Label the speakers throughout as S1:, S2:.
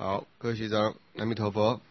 S1: 好，各位学长，阿弥陀佛。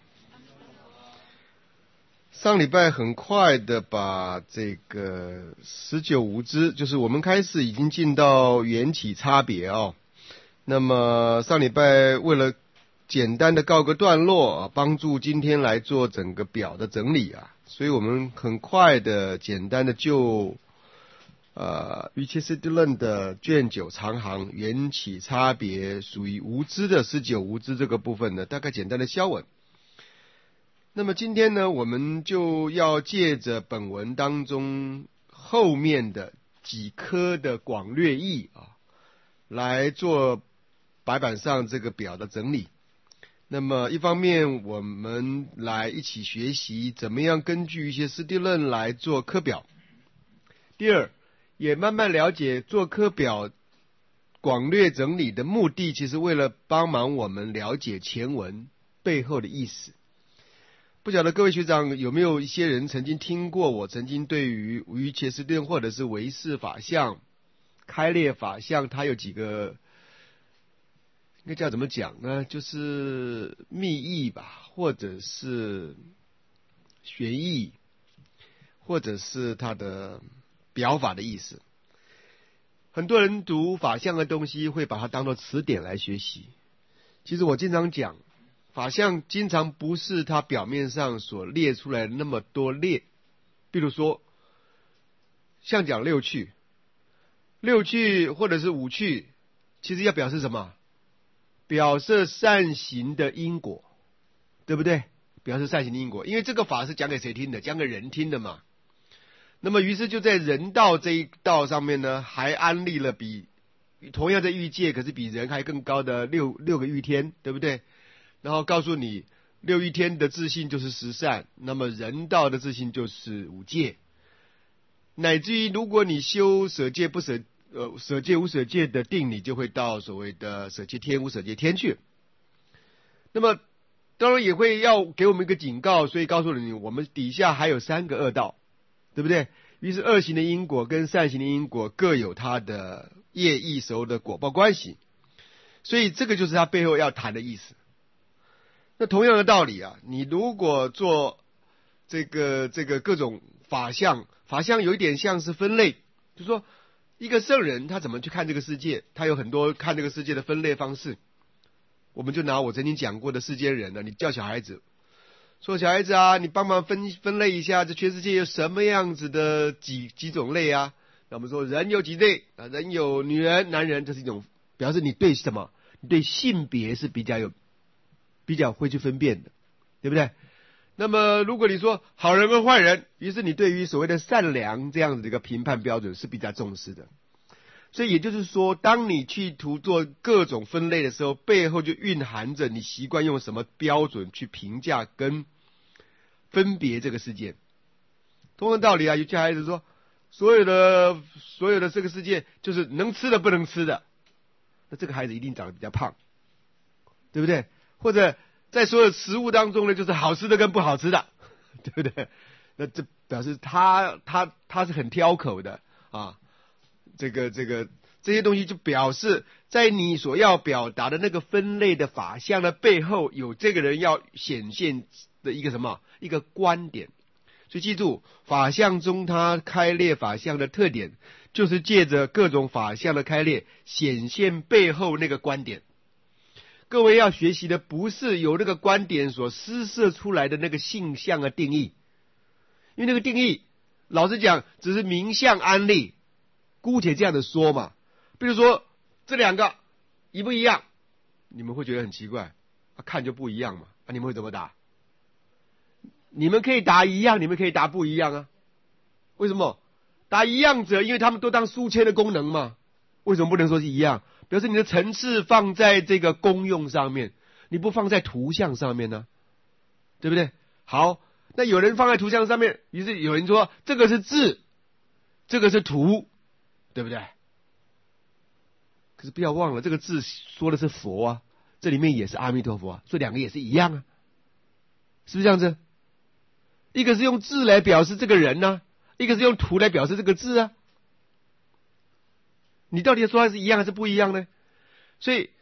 S1: 上礼拜很快的把这个19无知，就是我们开始已经进到缘起差别哦。那么上礼拜为了简单的告个段落啊，帮助今天来做整个表的整理啊，所以我们很快的简单的就瑜伽师地论的卷9长行缘起差别属于无知的19无知这个部分呢，大概简单的消文。那么今天呢，我们就要借着本文当中后面的几科的广略义啊，来做白板上这个表的整理。那么一方面我们来一起学习怎么样根据一些师地论来做科表。第二，也慢慢了解做科表广略整理的目的，其实为了帮忙我们了解前文背后的意思。不晓得各位学长有没有一些人曾经听过我曾经对于瑜伽师地论或者是唯识法相、开列法相，它有几个应该叫怎么讲呢？就是密意吧，或者是玄义，或者是它的表法的意思。很多人读法相的东西会把它当作词典来学习，其实我经常讲，法相经常不是它表面上所列出来的那么多列。比如说像讲六趣或者是五趣，其实要表示什么？表示善行的因果，对不对？表示善行的因果，因为这个法是讲给谁听的？讲给人听的嘛。那么于是就在人道这一道上面呢，还安立了比同样的欲界，可是比人还更高的六个欲天，对不对？然后告诉你六欲天的自性就是十善，那么人道的自性就是五戒，乃至于如果你修舍戒不舍舍戒无舍戒的定，你就会到所谓的舍戒天无舍戒天去。那么当然也会要给我们一个警告，所以告诉你我们底下还有3个恶道，对不对？于是恶行的因果跟善行的因果各有它的业异熟的果报关系，所以这个就是它背后要谈的意思。那同样的道理啊，你如果做这个各种法相有一点像是分类，就是说一个圣人他怎么去看这个世界，他有很多看这个世界的分类方式。我们就拿我曾经讲过的世间人呢，你叫小孩子说，小孩子啊，你帮忙分类一下这全世界有什么样子的几种类啊。那我们说人有几类啊？人有女人男人，这是一种表示你对什么？你对性别是比较会去分辨的，对不对？那么如果你说好人跟坏人，于是你对于所谓的善良这样子的一个评判标准是比较重视的。所以也就是说，当你去做各种分类的时候，背后就蕴含着你习惯用什么标准去评价跟分别这个世界。同样道理啊，有些孩子说所有的这个世界就是能吃的不能吃的，那这个孩子一定长得比较胖，对不对？或者在所有食物当中呢，就是好吃的跟不好吃的，对不对？那这表示他是很挑口的啊。这些东西就表示在你所要表达的那个分类的法相的背后，有这个人要显现的一个什么？一个观点。所以记住，法相中它开列法相的特点，就是借着各种法相的开列，显现背后那个观点。各位要学习的不是由那个观点所施设出来的那个性相的定义，因为那个定义老实讲只是名相安立，姑且这样的说嘛。比如说这两个一不一样，你们会觉得很奇怪，看就不一样嘛，你们会怎么答？你们可以答一样，你们可以答不一样啊。为什么？答一样者，因为他们都当书签的功能嘛。为什么不能说是一样？表示你的层次放在这个功用上面，你不放在图像上面呢，对不对？好，那有人放在图像上面，于是有人说这个是字，这个是图，对不对？可是不要忘了，这个字说的是佛啊，这里面也是阿弥陀佛啊，这两个也是一样啊，是不是这样子？一个是用字来表示这个人呢，一个是用图来表示这个字啊。你到底说它是一样还是不一样呢？所以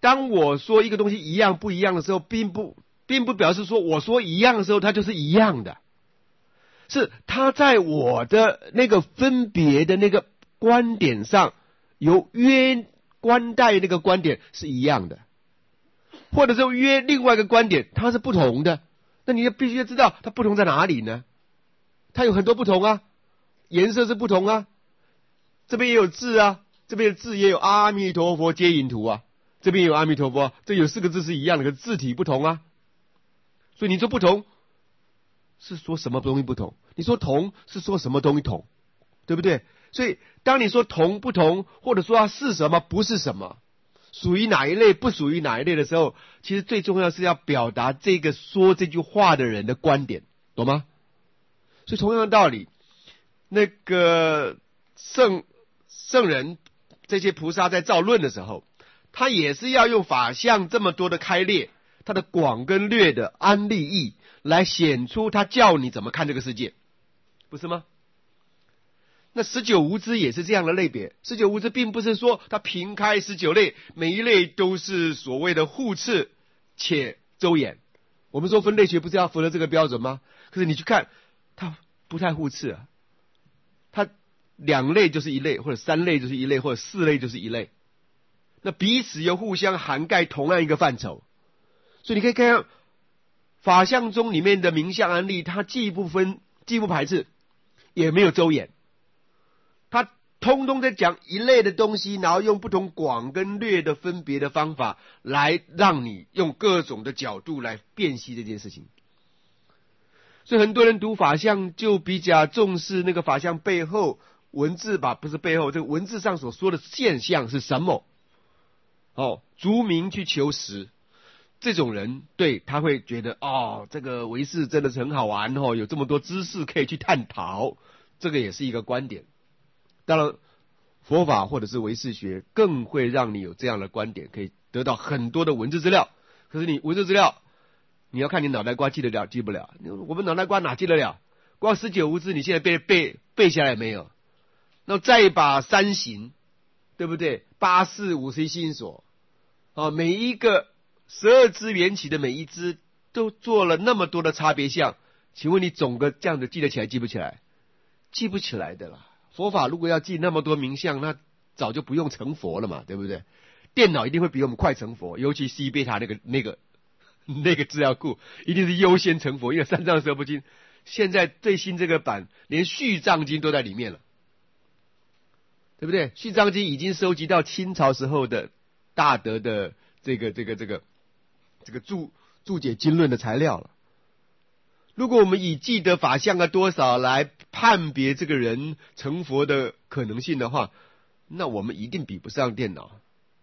S1: 当我说一个东西一样不一样的时候，并不表示说我说一样的时候它就是一样的，是它在我的那个分别的那个观点上，由约观待那个观点是一样的，或者是约另外一个观点它是不同的，那你必须要知道它不同在哪里呢？它有很多不同啊，颜色是不同啊，这边也有字啊，这边的字也有阿弥陀佛接引图啊，这边有阿弥陀佛，这有4个字是一样的，可是字体不同啊。所以你说不同是说什么东西不同，你说同是说什么东西同，对不对？所以当你说同不同，或者说它是什么不是什么，属于哪一类不属于哪一类的时候，其实最重要是要表达这个说这句话的人的观点，懂吗？所以同样的道理，那个圣人这些菩萨在造论的时候，他也是要用法相这么多的开列，他的广跟略的安立义来显出他叫你怎么看这个世界，不是吗？那19无知也是这样的类别，19无知并不是说他平开19类，每一类都是所谓的互斥且周延。我们说分类学不是要符合这个标准吗？可是你去看，他不太互斥啊，他2类就是一类，或者3类就是一类，或者4类就是一类，那彼此又互相涵盖同样一个范畴。所以你可以看看法相中里面的名相安立，它既不排斥，也没有周延，它通通在讲一类的东西，然后用不同广跟略的分别的方法来让你用各种的角度来辨析这件事情。所以很多人读法相就比较重视那个法相背后文字吧，不是背后，这个文字上所说的现象是什么，逐名去求实。这种人对他会觉得这个唯识真的是很好玩有这么多知识可以去探讨，这个也是一个观点。当然佛法或者是唯识学更会让你有这样的观点，可以得到很多的文字资料。可是你文字资料你要看你脑袋瓜记得了记不了，我们脑袋瓜哪记得了？光19无知你现在背下来没有？那再把3行，对不对？8事5随心所每一个12支缘起的每一支都做了那么多的差别相，请问你总个这样子记得起来记不起来？记不起来的啦。佛法如果要记那么多名相，那早就不用成佛了嘛，对不对？电脑一定会比我们快成佛，尤其 C 贝塔那个资料库一定是优先成佛，因为三藏十二部经现在最新这个版连续藏经都在里面了，对不对？续藏经已经收集到清朝时候的大德的这个注解经论的材料了。如果我们以记得法相多少来判别这个人成佛的可能性的话，那我们一定比不上电脑。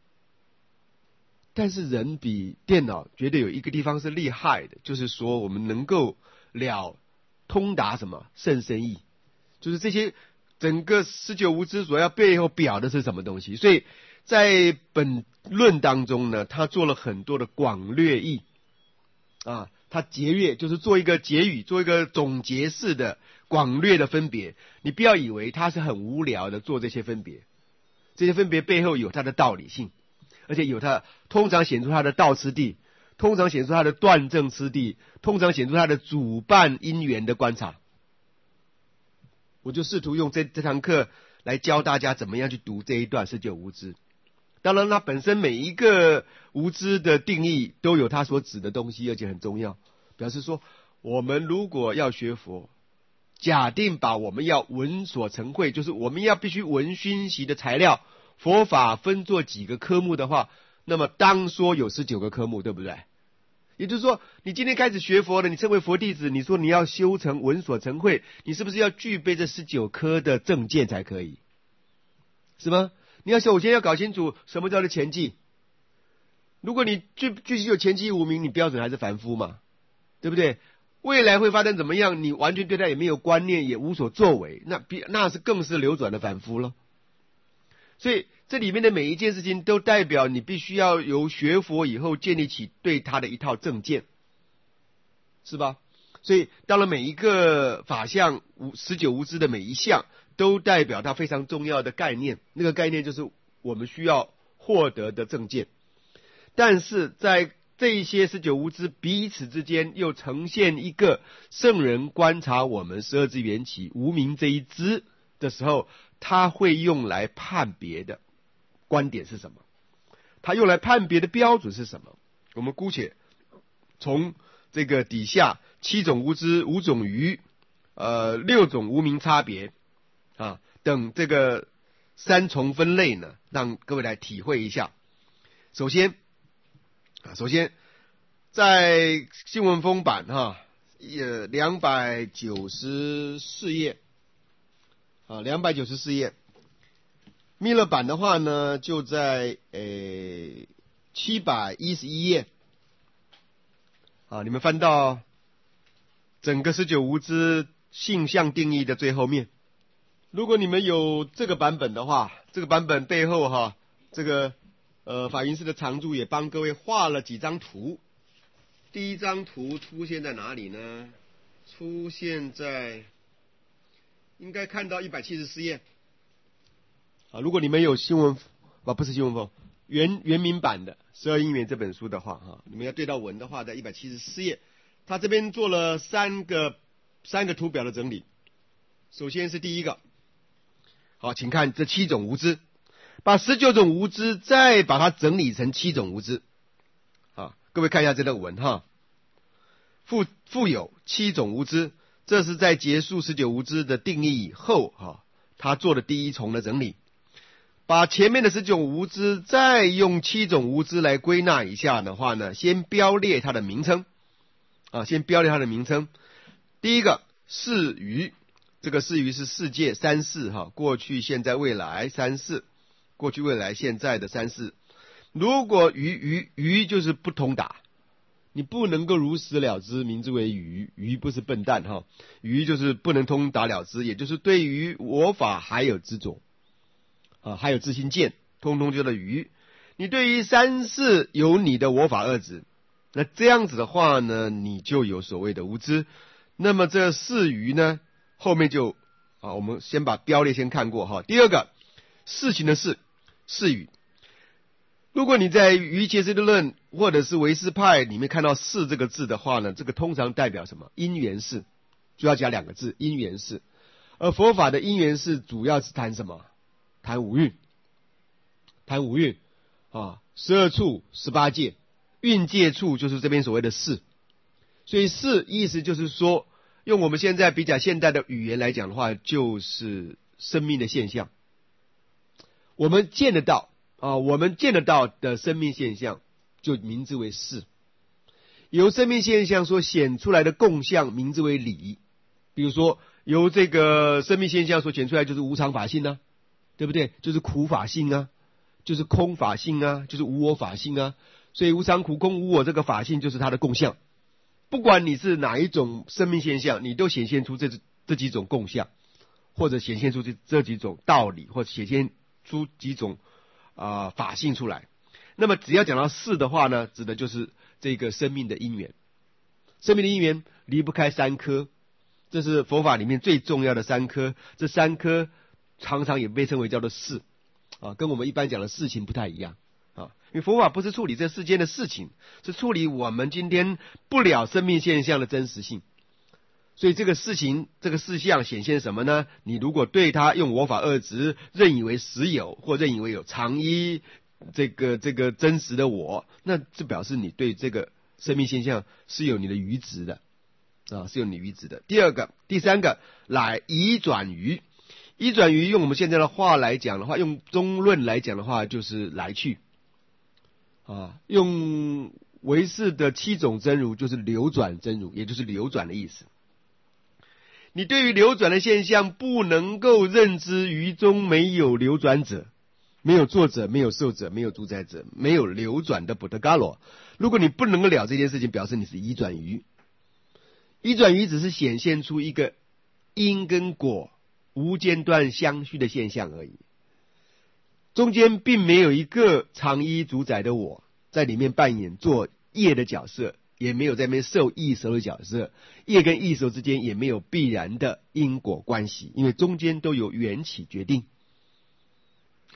S1: 但是人比电脑绝对有一个地方是厉害的，就是说我们能够通达什么甚深义，就是这些整个19无知所要背后表的是什么东西。所以在本论当中呢，他做了很多的广略义他节略就是做一个结语，做一个总结式的广略的分别。你不要以为他是很无聊的做这些分别，这些分别背后有它的道理性，而且有它通常显出它的道次第，通常显出它的断证次第，通常显出它的主办因缘的观察。我就试图用这堂课来教大家怎么样去读这一段19无知。当然它本身每一个无知的定义都有它所指的东西，而且很重要，表示说我们如果要学佛，假定把我们要闻所成慧，就是我们要必须闻熏习的材料，佛法分作几个科目的话，那么当说有19个科目，对不对？也就是说你今天开始学佛了，你成为佛弟子，你说你要修成闻所成慧，你是不是要具备这19科的正见才可以？是吗？你要首先要搞清楚什么叫做前记。如果你具体有前记无明，你标准还是凡夫嘛，对不对？未来会发生怎么样，你完全对他也没有观念，也无所作为，那是更是流转的凡夫了。所以这里面的每一件事情都代表你必须要由学佛以后建立起对他的一套正见，是吧？所以当然每一个法相19无知的每一项都代表它非常重要的概念，那个概念就是我们需要获得的正见。 但是在这些19无知彼此之间又呈现一个圣人观察我们12支缘起无明这一支的时候，他会用来判别的观点是什么？他用来判别的标准是什么？我们姑且从这个底下7种无知、5种愚、6种无明差别等这个3重分类呢，让各位来体会一下。首先在新文风版294页294页，密勒版的话呢就在711页你们翻到整个19无知性相定义的最后面。如果你们有这个版本的话，这个版本背后这个法云寺的常住也帮各位画了几张图。第一张图出现在哪里呢？出现在应该看到174页如果你们有新文不是新文风原民版的12因缘这本书的话你们要对到文的话，在174页，他这边做了三个图表的整理。首先是第一个，好，请看这7种无知，把19种无知再把它整理成7种无知各位看一下这个文富有7种无知，这是在结束19无知的定义以后他做的第一重的整理，把前面的19无知再用7种无知来归纳一下的话呢，先标列它的名称第一个世愚，这个世愚是世界三世过去现在未来三世，过去未来现在的三世。如果愚就是不通达，你不能够如实了知，名之为愚不是笨蛋愚就是不能通达了知，也就是对于我法还有执着还有自心见，通通叫做愚。你对于三世有你的我法二执，那这样子的话呢，你就有所谓的无知。那么这世愚呢，后面就我们先把标列先看过第二个事情的事愚，如果你在瑜伽师地论或者是唯识派里面看到事这个字的话呢，这个通常代表什么？因缘事，就要加2个字，因缘事。而佛法的因缘事主要是谈什么？谈五蕴12处18界，蕴界处就是这边所谓的事。所以事意思就是说，用我们现在比较现代的语言来讲的话，就是生命的现象。我们见得到的生命现象就名之为事，由生命现象所显出来的共相名之为理。比如说由这个生命现象所显出来就是无常法性对不对？就是苦法性就是空法性就是无我法性所以无常苦空无我这个法性就是它的共相。不管你是哪一种生命现象，你都显现出这几种共相，或者显现出这几种道理，或者显现出几种法性出来。那么只要讲到事的话呢，指的就是这个生命的因缘。生命的因缘离不开3颗，这是佛法里面最重要的3颗。这3颗常常也被称为叫做事跟我们一般讲的事情不太一样因为佛法不是处理这世间的事情，是处理我们今天不了生命现象的真实性。所以这个事情这个事项显现什么呢？你如果对它用我法二执认以为实有，或认以为有常依这个真实的我，那这表示你对这个生命现象是有你的愚执的是有你愚执的。第三个来移转于，移转于用我们现在的话来讲的话，用中论来讲的话，就是来去用唯识的7种真如就是流转真如，也就是流转的意思。你对于流转的现象不能够认知于中没有流转者，没有作者，没有受者，没有主宰者，没有流转的不得伽罗。如果你不能够了这件事情，表示你是移转于。移转于只是显现出一个因跟果无间断相续的现象而已，中间并没有一个常依主宰的我在里面扮演做业的角色，也没有在那边受异熟的角色，业跟异熟之间也没有必然的因果关系，因为中间都有缘起决定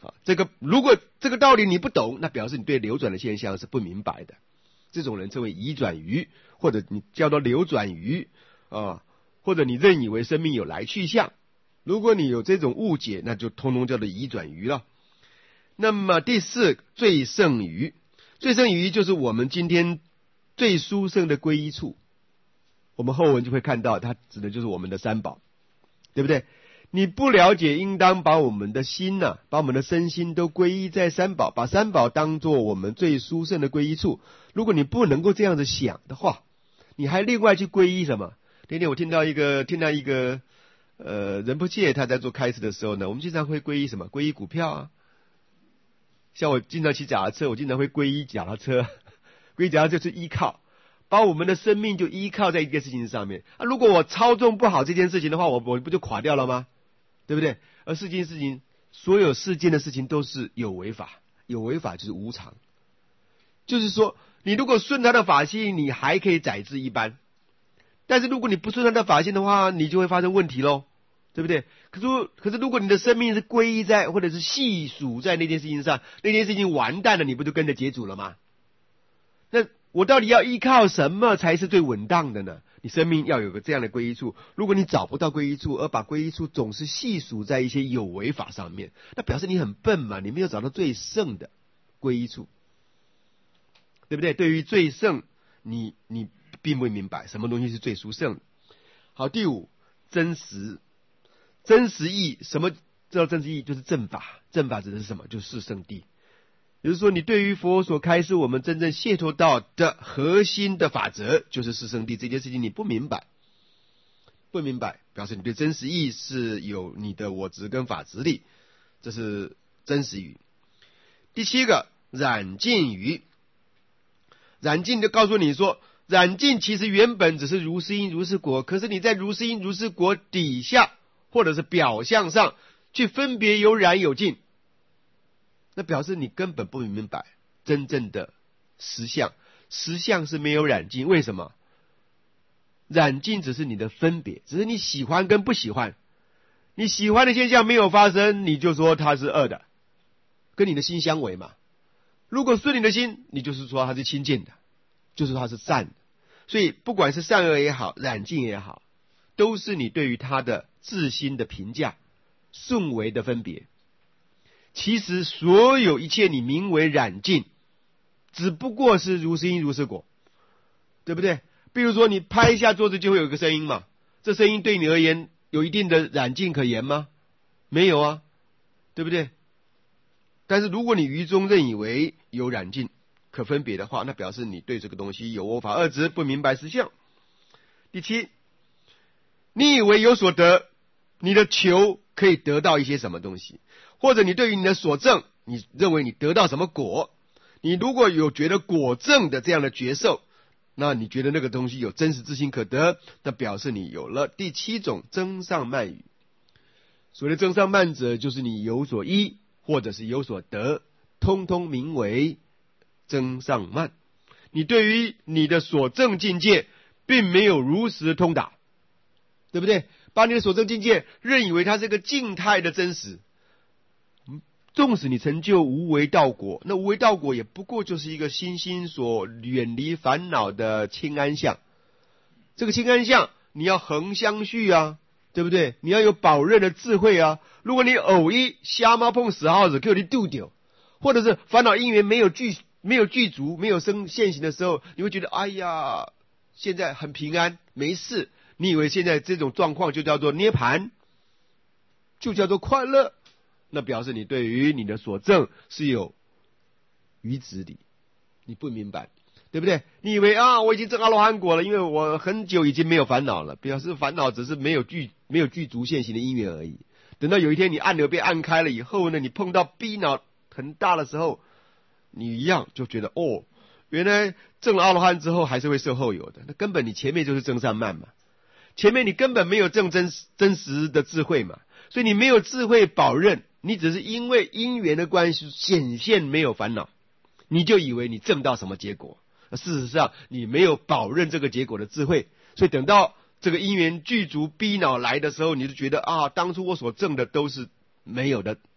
S1: 如果这个道理你不懂，那表示你对流转的现象是不明白的。这种人称为移转愚，或者你叫做流转愚或者你认以为生命有来去相。如果你有这种误解，那就通通叫做移转愚了。那么第四，最胜愚。最胜愚就是我们今天最殊胜的归依处。我们后文就会看到，它指的就是我们的三宝，对不对？你不了解，应当把我们的心把我们的身心都归依在三宝，把三宝当作我们最殊胜的归依处。如果你不能够这样子想的话，你还另外去归依什么？那天我听到一个仁波切他在做开示的时候呢，我们经常会归依什么？归依股票啊。像我经常骑脚踏车，我经常会归依脚踏车，归依脚踏车就是依靠。把我们的生命就依靠在一件事情上面如果我操纵不好这件事情的话，我不就垮掉了吗？对不对？而这件事情，所有世间的事情都是有为法，有为法就是无常。就是说，你如果顺他的法性，你还可以载至一般；但是如果你不顺他的法性的话，你就会发生问题咯，对不对？可是如果你的生命是归依在或者是系属在那件事情上，那件事情完蛋了，你不就跟着解主了吗？那我到底要依靠什么才是最稳当的呢？你生命要有个这样的归依处。如果你找不到归依处，而把归依处总是系属在一些有为法上面，那表示你很笨嘛，你没有找到最胜的归依处，对不对？对于最胜，你并不明白什么东西是最殊胜的。好，第五，真实。真实义，什么叫真实义？就是正法。正法指的是什么？就是四圣谛。也就是说，你对于佛所开示我们真正解脱道的核心的法则，就是四圣谛这件事情，你不明白，表示你对真实义是有你的我执跟法执力，这是真实语。第七个，染净语。染净就告诉你说，染净其实原本只是如是因如是果，可是你在如是因如是果底下，或者是表象上去分别有染有净，那表示你根本不明白真正的实相。实相是没有染净，为什么？染净只是你的分别，只是你喜欢跟不喜欢。你喜欢的现象没有发生，你就说它是恶的，跟你的心相违嘛。如果顺你的心，你就是说它是清净的，就是它是善的。所以不管是善恶也好，染净也好，都是你对于它的自心的评价，顺为的分别。其实所有一切你名为染净，只不过是如是因如是果，对不对？比如说你拍一下桌子就会有一个声音嘛，这声音对你而言有一定的染净可言吗？没有啊，对不对？但是如果你于中认以为有染净可分别的话，那表示你对这个东西有我法二执，不明白实相。第七，你以为有所得，你的求可以得到一些什么东西，或者你对于你的所证，你认为你得到什么果，你如果有觉得果证的这样的觉受，那你觉得那个东西有真实之心可得，那表示你有了第七种增上慢语。所谓的增上慢者，就是你有所依或者是有所得，通通名为增上慢。你对于你的所证境界并没有如实通达，对不对？把你的所证境界认以为它是个静态的真实，纵使你成就无为道果，那无为道果也不过就是一个心所远离烦恼的清安相。这个清安相你要恒相续啊，对不对？你要有保任的智慧啊。如果你偶一瞎猫碰死耗子给你丢丢，或者是烦恼因缘没有具足，没有生现行的时候，你会觉得哎呀现在很平安没事，你以为现在这种状况就叫做涅槃，就叫做快乐，那表示你对于你的所证是有愚执的，你不明白，对不对？你以为我已经证阿罗汉果了，因为我很久已经没有烦恼了，表示烦恼只是没有具足现行的因缘而已。等到有一天你按钮被按开了以后呢，你碰到逼恼很大的时候，你一样就觉得原来证了阿罗汉之后还是会受后有的，那根本你前面就是增上慢嘛，前面你根本没有证真实的智慧嘛，所以你没有智慧保任，你只是因为因缘的关系显现没有烦恼，你就以为你证到什么结果，事实上你没有保任这个结果的智慧，所以等到这个因缘具足逼恼来的时候，你就觉得当初我所证的都是没有的，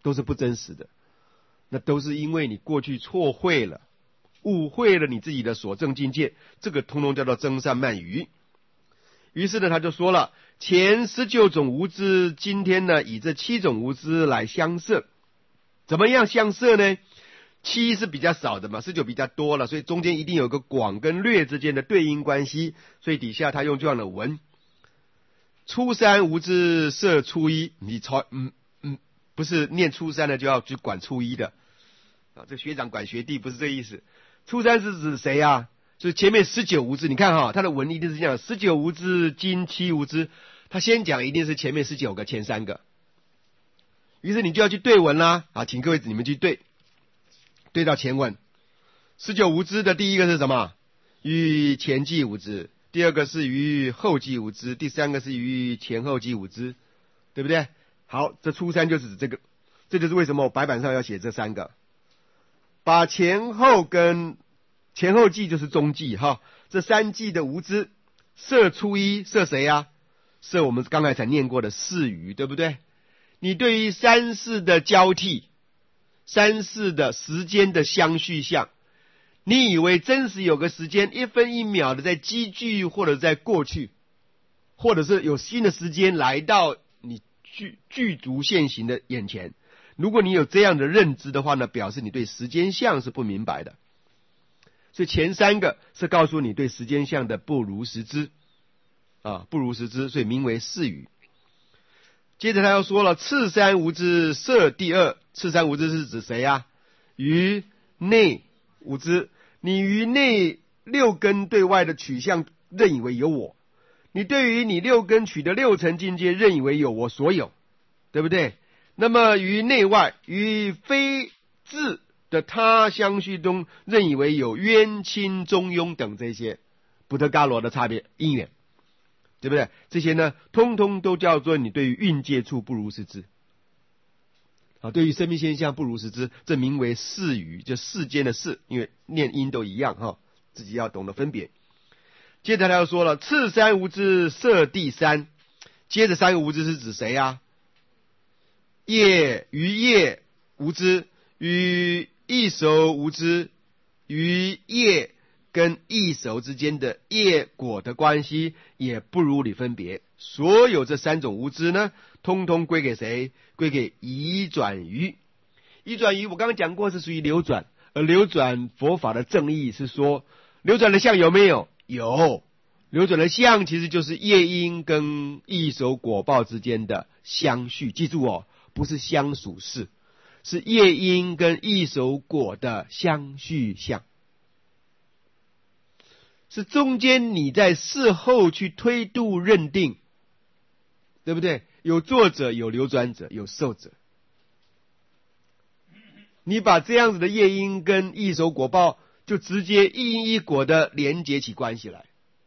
S1: 都是不真实的，那都是因为你过去错会了，误会了你自己的所证境界，这个通通叫做增上慢语。于是呢，他就说了，前19种无知，今天呢以这7种无知来相摄。怎么样相摄呢？7是比较少的嘛，19比较多了，所以中间一定有个广跟略之间的对应关系，所以底下他用这样的文：初三无知摄初一，你不是念初三的就要去管初一的啊，这学长管学弟不是这意思。初三是指谁啊？就是前面19无知，你看他的文一定是这样：19无知，今7无知。他先讲一定是前面19个前3个，于是你就要去对文啦。啊，请各位你们去对到前文。19无知的第一个是什么？于前际无知，第二个是于后际无知，第三个是于前后际无知，对不对？好，这初三就是指这个，这就是为什么我白板上要写这3个，把前后际就是中际这3际的无知摄初一，摄谁啊？摄我们刚才念过的4余，对不对？你对于3世的交替，3世的时间的相续相，你以为真实有个时间1分1秒的在积聚，或者在过去，或者是有新的时间来到你具足现行的眼前。如果你有这样的认知的话呢，表示你对时间相是不明白的。所以前3个是告诉你对时间相的不如实知不如实知，所以名为4余。接着他又说了，次三无知摄第二。次三无知是指谁啊？于内无知，你于内6根对外的取向认以为有我，你对于你6根取的6层境界认以为有我所有，对不对？那么于内外于非自的他相续中认以为有冤亲中庸等这些不得伽罗的差别因缘，对不对？这些呢通通都叫做你对于蕴界处不如实知对于生命现象不如实知，这名为世余，就世间的世，因为念音都一样自己要懂得分别。接着他又说了，次三无知摄第三。接着3个无知是指谁啊？业于业无知，于异熟无知，于业跟异熟之间的业果的关系也不如你分别。所有这3种无知呢，通通归给谁？归给移转于。移转于我刚刚讲过是属于流转，而流转佛法的正义是说，流转的相有没有？有。流转的相其实就是业因跟异熟果报之间的相续，记住不是相属事，是业因跟异熟果的相续相，是中间你在事后去推度认定，对不对？有作者，有流转者，有受者。你把这样子的业因跟异熟果报就直接一因一果的连接起关系来，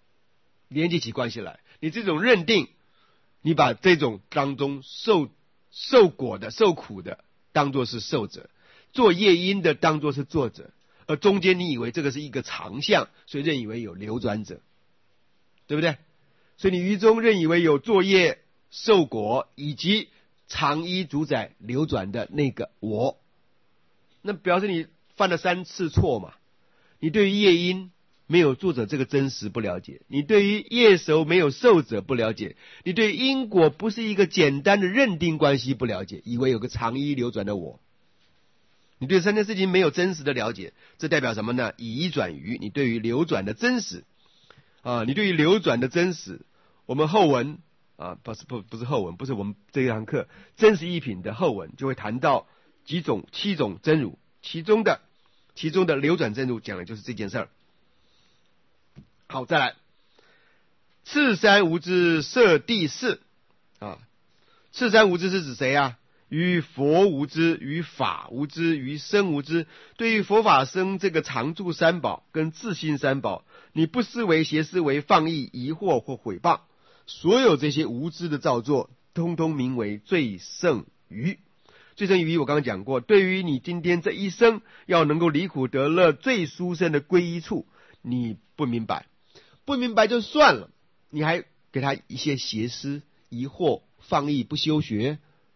S1: 你这种认定，你把这种当中受果的受苦的当作是受者，做业因的当作是作者，而中间你以为这个是一个常相，所以认以为有流转者，对不对？所以你于中认以为有作业受果以及常依主宰流转的那个我，那表示你犯了3次错嘛。你对于业因没有作者这个真实不了解，你对于业熟没有受者不了解，你对于因果不是一个简单的认定关系不了解，以为有个常依流转的我，你对3件事情没有真实的了解，这代表什么呢？移转于你对于流转的真实你对于流转的真实，我们后文不是后文，不是我们这一堂课真实一品的后文就会谈到7种真如，其中的流转真如讲的就是这件事儿。好，再来，次三无知摄第四次三无知是指谁啊？于佛无知，于法无知，于生无知。对于佛法生这个常住三宝跟自性三宝，你不思维、邪思维、放逸、疑惑或毁谤，所有这些无知的造作，通通名为最胜于。最胜于我刚刚讲过，对于你今天这一生要能够离苦得乐最殊胜的归依处，你不明白就算了，你还给他一些邪思、疑惑、放逸、不修学，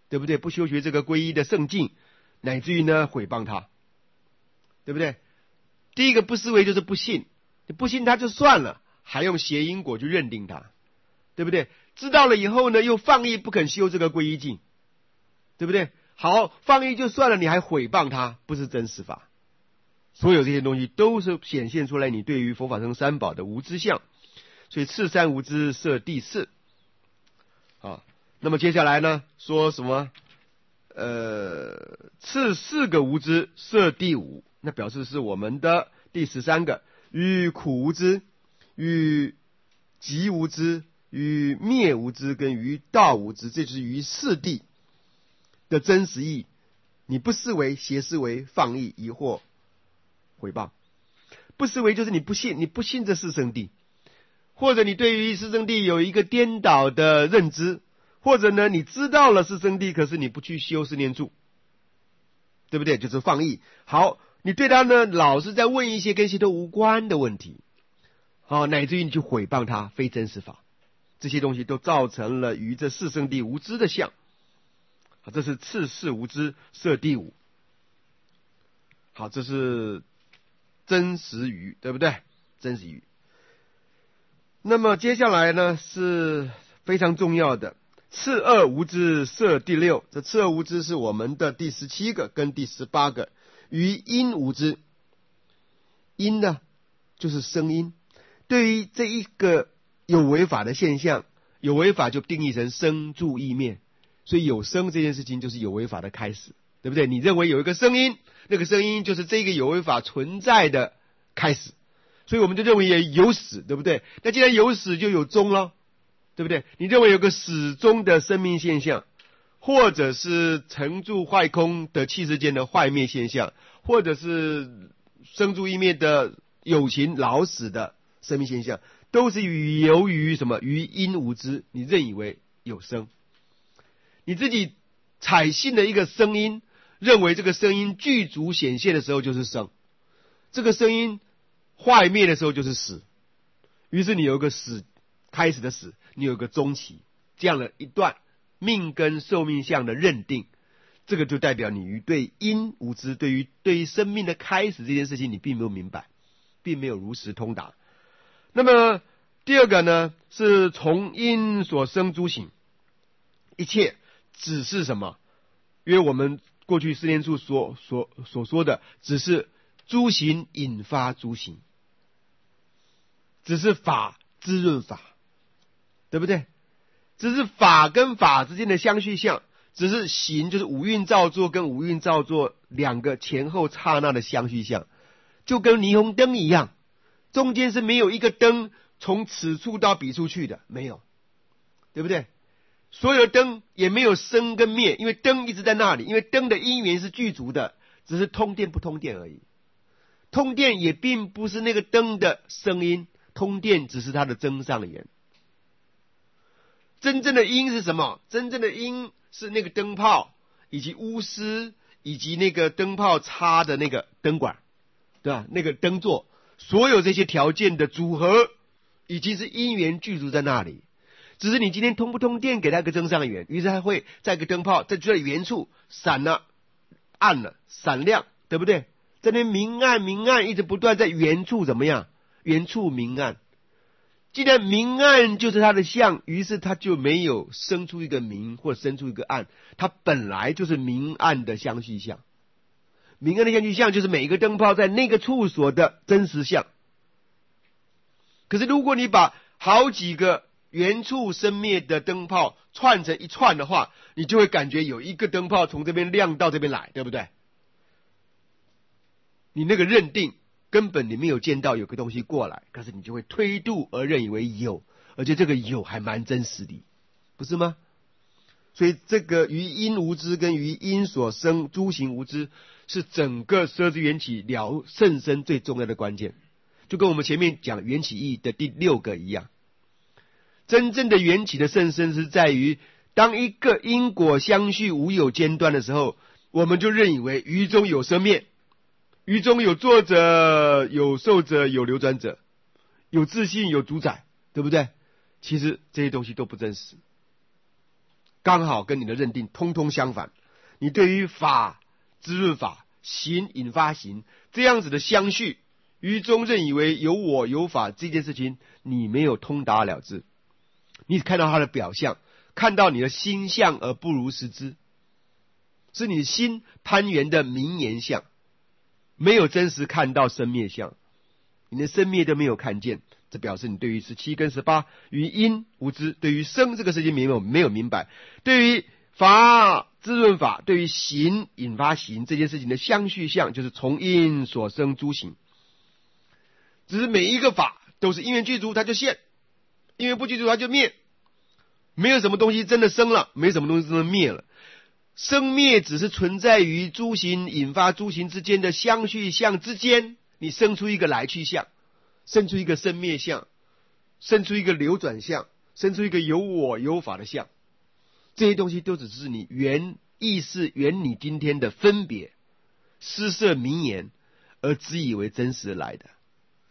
S1: 对不对？不修学这个皈依的圣境，乃至于呢毁谤他，对不对？第一个不思维就是不信，你不信他就算了，还用邪因果去认定他，对不对？知道了以后呢，又放逸不肯修这个皈依境，对不对？好，放逸就算了，你还毁谤他，不是真实法。所有这些东西都是显现出来你对于佛法僧三宝的无知相，所以次三无知摄第四。啊，那么接下来呢，说什么？次四个无知摄第五，那表示是我们的第13个，与苦无知、与集无知、与灭无知跟于道无知，这就是于四谛的真实义。你不思维、邪思维、放逸、疑惑、毁谤。不思维就是你不信，你不信这四圣谛，或者你对于四圣谛有一个颠倒的认知，或者呢你知道了四圣谛，可是你不去修四念处，对不对？就是放逸。好，你对他呢老是在问一些跟系统无关的问题，好，乃至于你去毁谤他，非真实法，这些东西都造成了于这四圣谛无知的相。好，这是次四无知摄第五。好，这是真实语，对不对？真实语。那么接下来呢是非常重要的次二无知摄第六，这次二无知是我们的第17个跟第18个，于音无知。音呢就是声音，对于这一个有为法的现象，有为法就定义成声住意灭，所以有声这件事情就是有为法的开始，对不对？你认为有一个声音，那个声音就是这个有为法存在的开始，所以我们就认为也有始，对不对？那既然有始就有终了，对不对？你认为有个始终的生命现象，或者是成住坏空的气世间的坏灭现象，或者是生住意灭的有情老死的生命现象，都是由于什么？于因无知，你认以为有生，你自己采信的一个声音，认为这个声音具足显现的时候就是生，这个声音坏灭的时候就是死，于是你有一个死，开始的死，你有一个终期，这样的一段命跟寿命相的认定，这个就代表你于对因无知，对于生命的开始这件事情你并没有明白，并没有如实通达。那么第二个呢，是从因所生诸行，一切只是什么？因为我们过去四念处所说的，只是诸行引发诸行，只是法滋润法，对不对？只是法跟法之间的相续相，只是行就是五蕴造作跟五蕴造作两个前后刹那的相续相，就跟霓虹灯一样，中间是没有一个灯从此处到彼处去的，没有，对不对？所有的灯也没有生跟灭，因为灯一直在那里，因为灯的因缘是具足的，只是通电不通电而已。通电也并不是那个灯的声音，通电只是它的增上缘。真正的因是什么？真正的因是那个灯泡以及钨丝以及那个灯泡插的那个灯管，对吧？那个灯座，所有这些条件的组合已经是因缘具足在那里，只是你今天通不通电给它一个增上缘，于是它会在一个灯泡在这原处闪了暗了闪亮，对不对？在那明暗明暗一直不断在原处怎么样？原处明暗。既然明暗就是它的相，于是它就没有生出一个明或生出一个暗，它本来就是明暗的相续相。明暗的相续相就是每一个灯泡在那个处所的真实相。可是如果你把好几个原处生灭的灯泡串成一串的话，你就会感觉有一个灯泡从这边亮到这边来，对不对？你那个认定根本你没有见到有个东西过来，可是你就会推度而认以为有，而且这个有还蛮真实的，不是吗？所以这个于因无知跟于因所生诸行无知，是整个十二支缘起了甚深最重要的关键，就跟我们前面讲缘起义的第6个一样。真正的缘起的甚深是在于，当一个因果相续无有间断的时候，我们就认以为于中有生灭，于中有作者，有受者，有流转者，有自性，有主宰，对不对？其实这些东西都不真实， 刚好跟你的认定通通相反。你对于法滋润法，行引发行这样子的相续，于中认以为有我有法这件事情，你没有通达了知，你只看到它的表象，看到你的心相而不如实知，是你心攀缘的名言相，没有真实看到生灭相，你的生灭都没有看见，这表示你对于17跟18于因无知，对于生这个世界没有明白，对于法滋润法，对于行引发行这件事情的相续相，就是从因所生诸行。只是每一个法都是因缘具足它就现，因缘不具足它就灭，没有什么东西真的生了，没什么东西真的灭了。生灭只是存在于诸行引发诸行之间的相续相之间，你生出一个来去相，生出一个生灭相，生出一个流转相，生出一个有我有法的相，这些东西都只是你原意识原你今天的分别施设名言而自以为真实来的。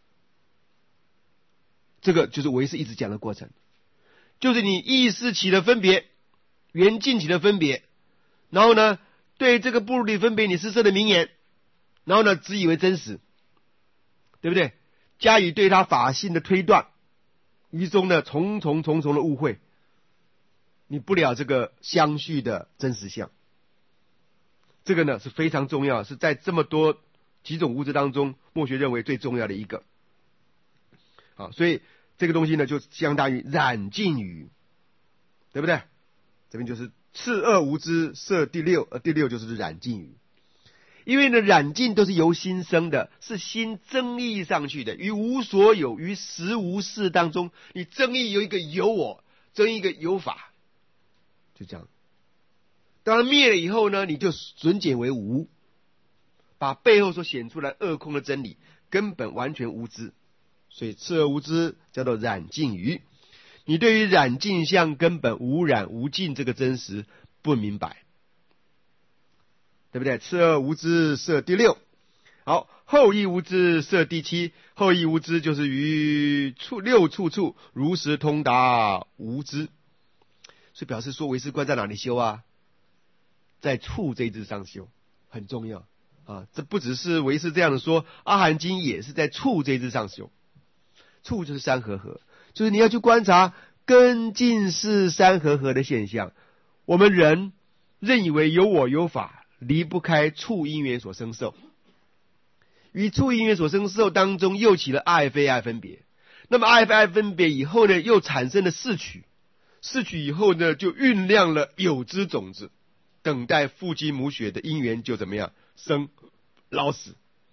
S1: 这个就是唯识一直讲的过程，就是你意识起了分别，缘尽起了分别，然后呢对这个不如理分别你施设的名言，然后呢自以为真实，对不对？加以对他法性的推断，于中呢重重的误会，你不了这个相续的真实相。这个呢是非常重要，是在这么多几种物质当中，墨学认为最重要的一个。好，所以这个东西呢就相当于染尽语，对不对？这边就是次二无知设第六，第六就是染尽语。因为呢染尽都是由心生的，是心增益上去的，于无所有于实无事当中，你增益有一个有我，增益一个有法，就这样。当然灭了以后呢，你就损减为无，把背后所显出来二空的真理根本完全无知，所以次二无知叫做染尽语。你对于染尽相根本无染无尽这个真实不明白，对不对？次二无知设第六。好，后一无知设第七。后一无知就是于六处如实通达无知，所以表示说唯识观在哪里修啊？在处这一支上修，很重要啊！这不只是唯识这样的说，阿含经也是在处这一支上修。处就是三合合，就是你要去观察根尽是三合合的现象。我们人认以为有我有法，离不开处因缘所生受，于处因缘所生受当中又起了爱非爱分别，那么爱非爱分别以后呢，又产生了四取，四取以后呢，就酝酿了有知种子，等待父精母血的因缘就怎么样生老死。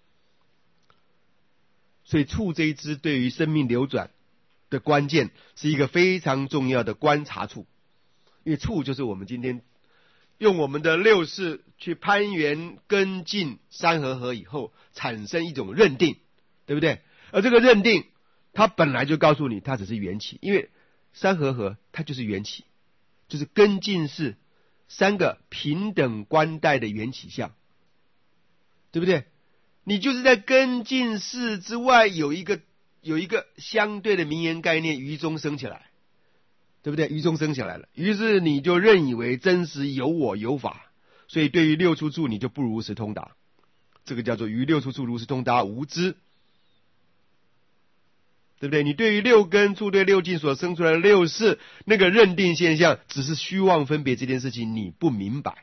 S1: 所以处这一支对于生命流转的关键是一个非常重要的观察处，因为处就是我们今天用我们的六识去攀缘跟进三合合以后产生一种认定，对不对？而这个认定它本来就告诉你它只是缘起，因为三合合它就是缘起，就是跟进是三个平等观待的缘起相，对不对？你就是在跟进事之外有一个相对的名言概念于中生起来，对不对？于中生起来了，于是你就认以为真实有我有法，所以对于六处处你就不如实通达，这个叫做于六处处如实通达无知，对不对？你对于六根处对六境所生出来的六识那个认定现象只是虚妄分别这件事情你不明白，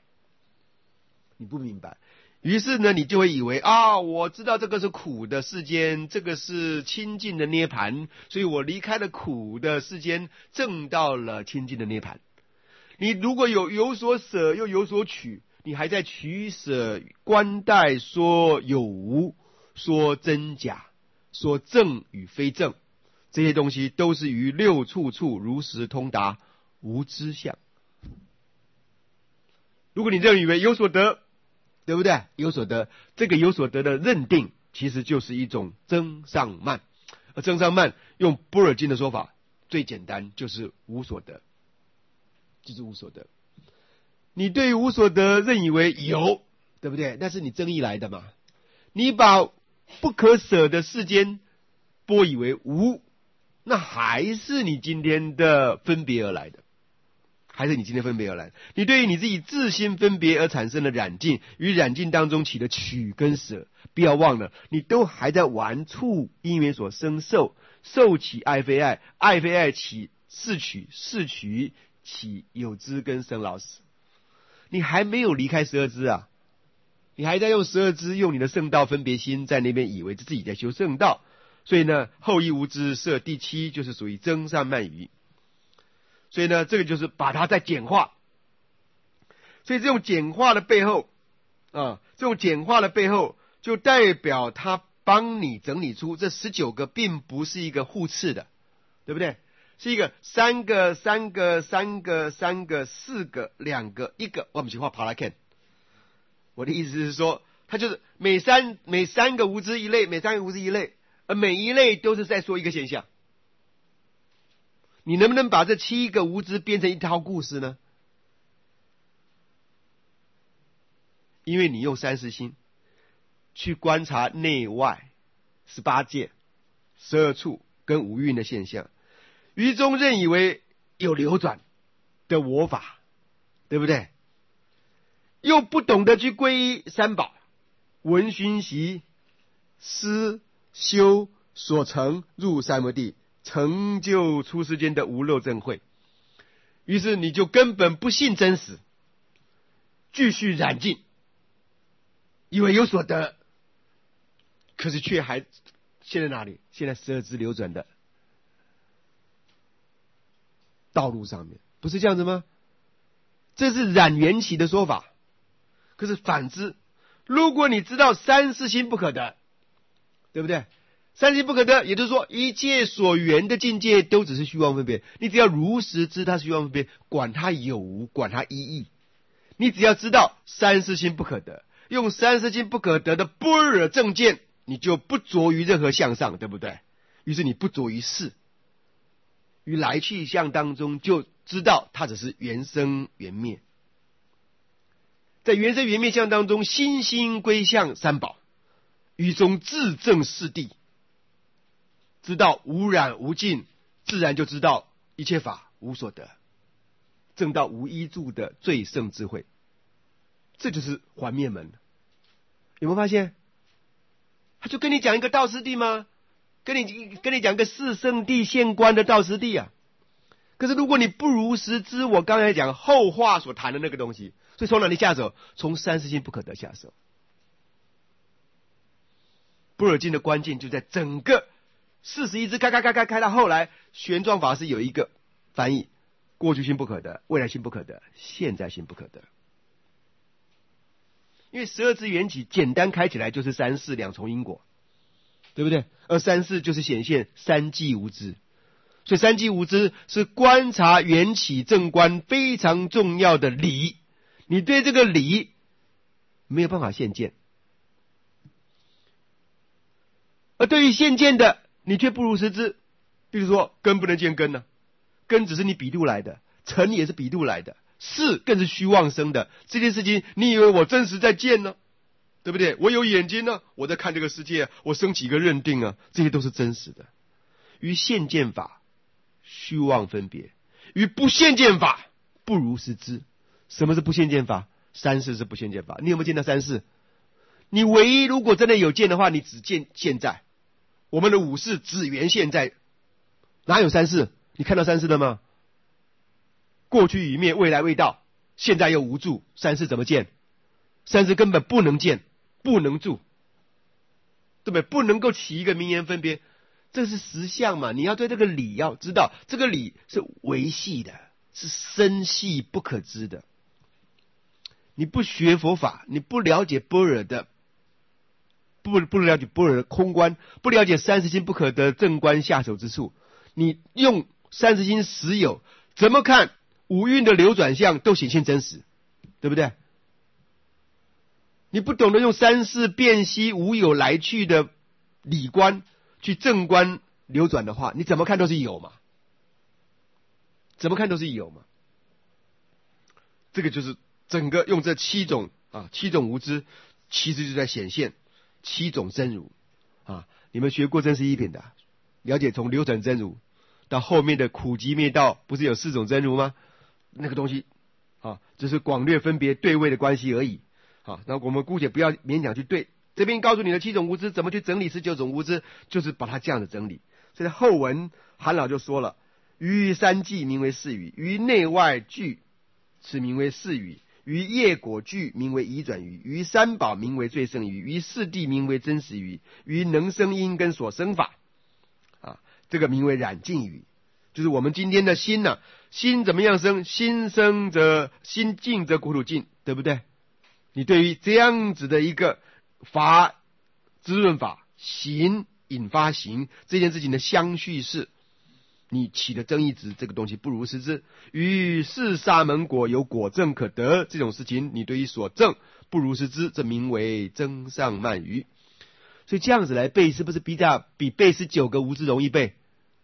S1: 于是呢你就会以为啊，我知道这个是苦的世间，这个是清净的涅盘，所以我离开了苦的世间，证到了清净的涅盘。你如果有所舍又有所取，你还在取舍观待，说有无，说真假，说正与非正，这些东西都是于六处处如实通达无知相。如果你认为有所得，对不对？有所得，这个有所得的认定其实就是一种增上慢，而增上慢用般若经的说法最简单，就是无所得，就是无所得。你对于无所得认以为有，对不对？那是你争议来的嘛。你把不可舍的世间拨以为无，那还是你今天的分别而来的。 还是你今天分别而来？你对于你自己自心分别而产生的染净，与染净当中起的取跟舍，不要忘了，你都还在玩处因缘所生受，受起爱非爱，爱非爱起事取，事取起有知跟生老死。你还没有离开12支啊，你还在用12支，用你的圣道分别心在那边以为自己在修圣道。所以呢，后一无知设第7就是属于增上慢疑。所以呢，这个就是把它再简化。所以这种简化的背后这种简化的背后就代表他帮你整理出这19个并不是一个互斥的，对不对？是一个3个3个3个3个4个2个1个，我们去画爬来看。我的意思是说，它就是每三个无知一类，每3个无知一类，而每一类都是在说一个现象。你能不能把这7个无知编成一套故事呢？因为你用三世心去观察内外18界、12处跟五蕴的现象，于中认以为有流转的我法，对不对？又不懂得去皈依三宝，闻熏习思修所成入三摩地，成就出世间的无漏正慧。于是你就根本不信真实，继续染净，以为有所得，可是却还现在哪里？现在12支流转的道路上面，不是这样子吗？这是染缘起的说法。可是反之，如果你知道三世心不可得，对不对？三世心不可得，也就是说一切所缘的境界都只是虚妄分别，你只要如实知它是虚妄分别，管它有无，管它一义，你只要知道三世心不可得，用三世心不可得的般若正见，你就不着于任何相上，对不对？于是你不着于事，于来去相当中就知道它只是缘生缘灭。在缘生缘灭相当中，心心归向三宝，于中自证是谛，知道无染无尽，自然就知道一切法无所得，证到无依助的最胜智慧。这就是还灭门。有没有发现？他就跟你讲一个道师地吗？跟你讲个四圣谛现观的道师地啊。可是如果你不如实知我刚才讲后话所谈的那个东西，所以从哪里下手？从三世心不可得下手。般若经的关键就在整个41支开到后来，玄奘法师有一个翻译：过去心不可得，未来心不可得，现在心不可得。因为12支缘起简单开起来就是三世两重因果，对不对？而三世就是显现三际无知，所以三际无知是观察缘起正观非常重要的理。你对这个理没有办法现见，而对于现见的你却不如实知。比如说根不能见根呢，根只是你比度来的，尘也是比度来的，事更是虚妄生的。这件事情你以为我真实在见呢？对不对？我有眼睛呢，我在看这个世界，我升起一个认定啊，这些都是真实的。于现见法虚妄分别，于不现见法不如实知。什么是不现见法？三世是不现见法。你有没有见到三世？你唯一如果真的有见的话，你只见现在。我们的五世只缘现在，哪有三世？你看到三世了吗？过去已灭，未来未到，现在又无住，三世怎么见？三世根本不能见，不能住，对不对？不能够起一个名言分别，这是实相嘛。你要对这个理要知道，这个理是维系的，是深细不可知的。你不学佛法，你不了解般若的，不了解般若的空观，不了解三世心不可得正观下手之处，你用三世心实有，怎么看五蕴的流转相都显现真实，对不对？你不懂得用三世辨析无有来去的理观去正观流转的话，你怎么看都是有嘛，怎么看都是有嘛。这个就是整个用这7种无知，其实就在显现7种真如啊。你们学过真实一品的，了解从流转真如到后面的苦集灭道，不是有4种真如吗？ 那个东西啊，只是广略分别对位的关系而已。好，那我们姑且不要勉强去对。这边告诉你的7种无知怎么去整理19种无知，就是把它这样的整理。所以后文韩老就说了：于三际名为四语，于内外俱此名为四语，于业果俱名为移转语，于三宝名为最胜语，于四谛名为真实语，于能生因跟所生法啊，这个名为染净语。就是我们今天的心呢，心怎么样生？心生则心净则国土净，对不对？你对于这样子的一个法滋润法，行引发行这件事情的相续是，你起的争议值，这个东西不如实知。于是沙门果有果证可得，这种事情你对于所证不如实知，这名为增上慢语。所以这样子来背，是不是比背19个无知容易背？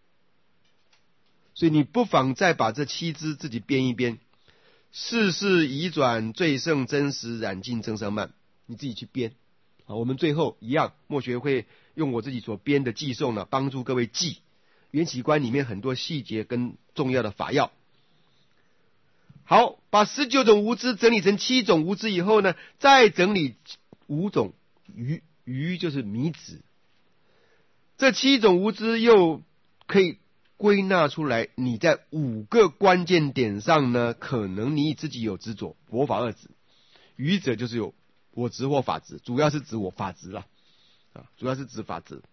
S1: 所以你不妨再把这7支自己编一编。世事移转最胜真实染净增上慢，你自己去编。好，我们最后一样，墨学会用我自己所编的记诵呢，帮助各位记缘起观里面很多细节跟重要的法要。好，把19种无知整理成7种无知以后呢，再整理5种愚就是迷子。这7种无知又可以归纳出来，你在5个关键点上呢，可能你自己有执着，我法二执。愚者就是有我执或法执，主要是指我法执了啊，主要是指法执。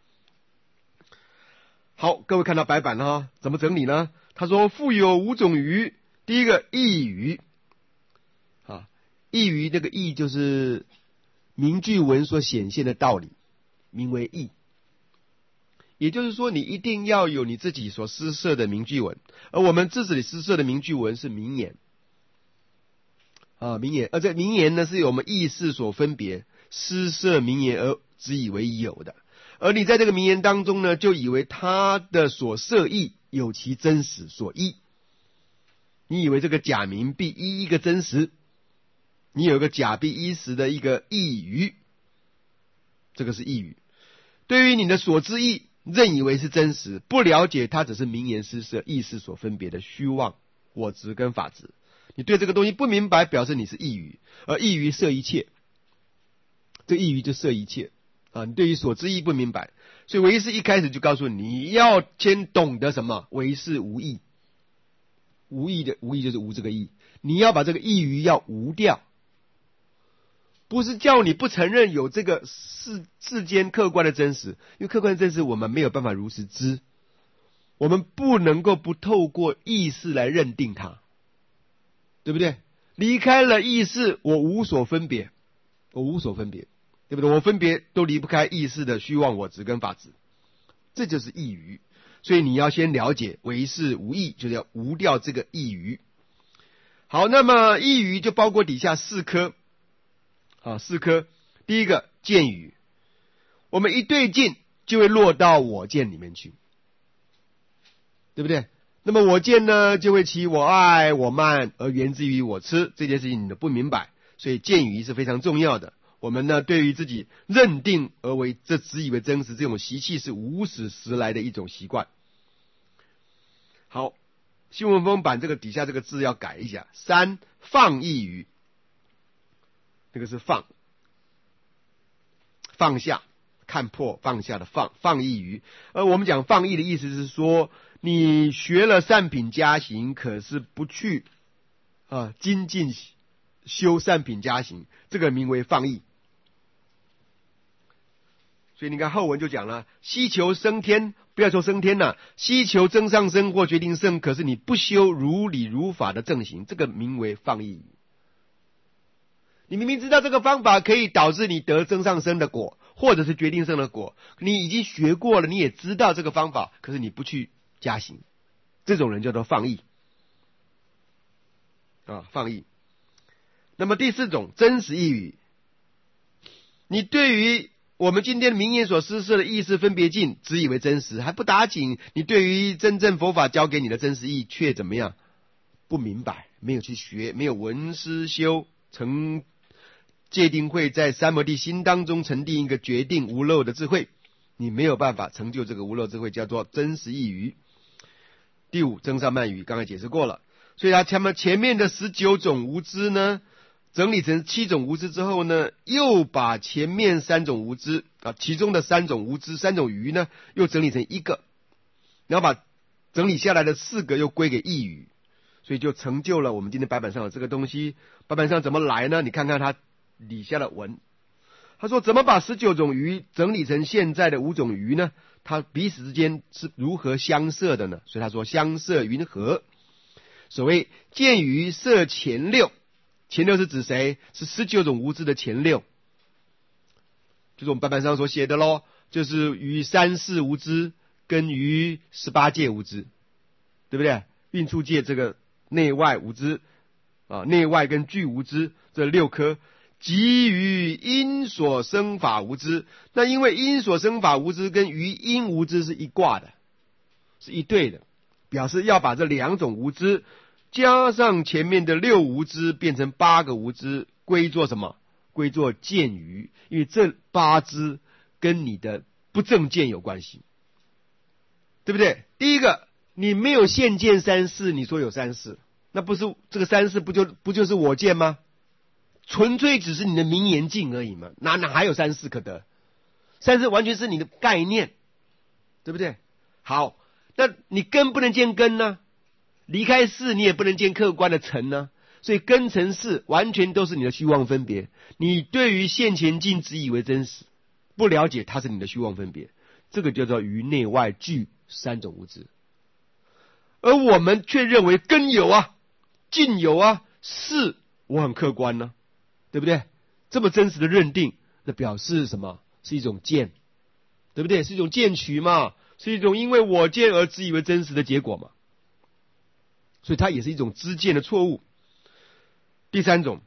S1: 好，各位看到白板了哈，怎么整理呢？他说复有5种愚，第一个义愚啊，义愚这个义就是名句文所显现的道理，名为义。也就是说，你一定要有你自己所施设的名句文，而我们自己施设的名句文是名言啊，名言。而这名言呢，是由我们意识所分别施设名言而只以为有的，而你在这个名言当中呢，就以为他的所设义有其真实所依，你以为这个假名必依一个真实，你有一个假必依实的一个义语，这个是义语。对于你的所知义，认以为是真实，不了解它只是名言施设意识所分别的虚妄我执跟法执。你对这个东西不明白，表示你是义语，而义语摄一切，这义语就摄一切啊！你对于所知义不明白，所以唯识一开始就告诉你要先懂得什么唯识无义，无义的无义就是无这个义，你要把这个义语要无掉。不是叫你不承认有这个世间客观的真实，因为客观的真实我们没有办法如实知，我们不能够不透过意识来认定它，对不对？离开了意识，我无所分别，对不对？我分别都离不开意识的虚妄我执跟法执，这就是义语。所以你要先了解唯识无义，就是要无掉这个义语。好，那么义语就包括底下4科。4科，第一个见语，我们一对镜就会落到我见里面去，对不对？那么我见呢，就会起我爱我慢，而源自于我痴，这件事情你都不明白，所以见语是非常重要的。我们呢，对于自己认定而为这只以为真实，这种习气是无始时来的一种习惯。好，新文风版这个底下这个字要改一下，3放逸语。这个是放下，看破放下的放逸语。我们讲放逸的意思是说，你学了善品加行，可是不去精进修善品加行，这个名为放逸。所以你看后文就讲了，希求升天，不要说升天了，希求增上升或决定胜，可是你不修如理如法的正行，这个名为放逸语。你明明知道这个方法可以导致你得增上升的果，或者是决定胜的果，你已经学过了，你也知道这个方法，可是你不去加行，这种人叫做放逸放逸。那么第4种真实义语，你对于我们今天名言所施设的意识分别境只以为真实，还不打紧，你对于真正佛法教给你的真实义却怎么样？不明白，没有去学，没有闻思修成戒定慧，在三摩地心当中沉淀一个决定无漏的智慧，你没有办法成就这个无漏智慧，叫做真实义语。第5增上慢语，刚才解释过了。 所以他们前面的19种无知呢，整理成7种无知之后呢，又把前面3种无知其中的3种无知、3种愚呢，又整理成一个，然后把整理下来的4个又归给一语，所以就成就了我们今天白板上的这个东西。白板上怎么来呢？你看看它底下的文，他说怎么把19种愚整理成现在的5种愚呢？它彼此之间是如何相摄的呢？所以他说相摄云和。所谓见愚摄前6，前6是指谁？是19种无知的前6，就是我们白板上所写的咯，就是于3世无知跟于18界无知，对不对？运处界这个内外无知内外跟俱无知这6颗，即于因所生法无知。那因为因所生法无知跟于因无知是一卦的，是一对的，表示要把这2种无知加上前面的6无知，变成8个无知，归作什么？归作见愚。因为这8知跟你的不正见有关系，对不对？第一个，你没有现见3世，你说有3世，那不是这个3世不就是我见吗？纯粹只是你的名言境而已嘛，哪还有3世可得？3世完全是你的概念，对不对？好，那你根不能见根呢，离开世你也不能见客观的尘呢，所以根尘世完全都是你的虚妄分别。你对于现前境只以为真实，不了解它是你的虚妄分别，这个叫做于内外俱3种无知。而我们却认为根有境有事我很客观呢，对不对？这么真实的认定，那表示什么？是一种见，对不对？是一种见取嘛，是一种因为我见而自以为真实的结果嘛。所以它也是一种知见的错误。第3种，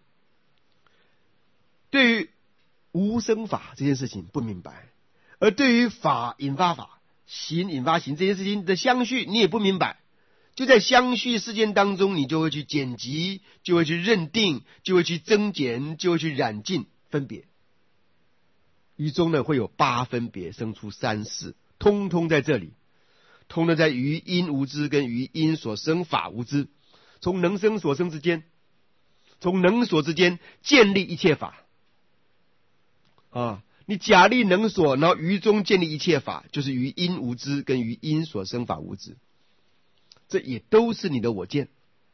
S1: 对于无生法这件事情不明白，而对于法引发法、行引发行这件事情的相续你也不明白，就在相续事件当中，你就会去剪辑，就会去认定，就会去增减，就会去染尽分别，于中呢会有8分别生出3世，通通在这里，通通在于因无知跟于因所生法无知，从能生所生之间，从能所之间建立一切法你假立能所，然后于中建立一切法，就是于因无知跟于因所生法无知，这也都是你的我见。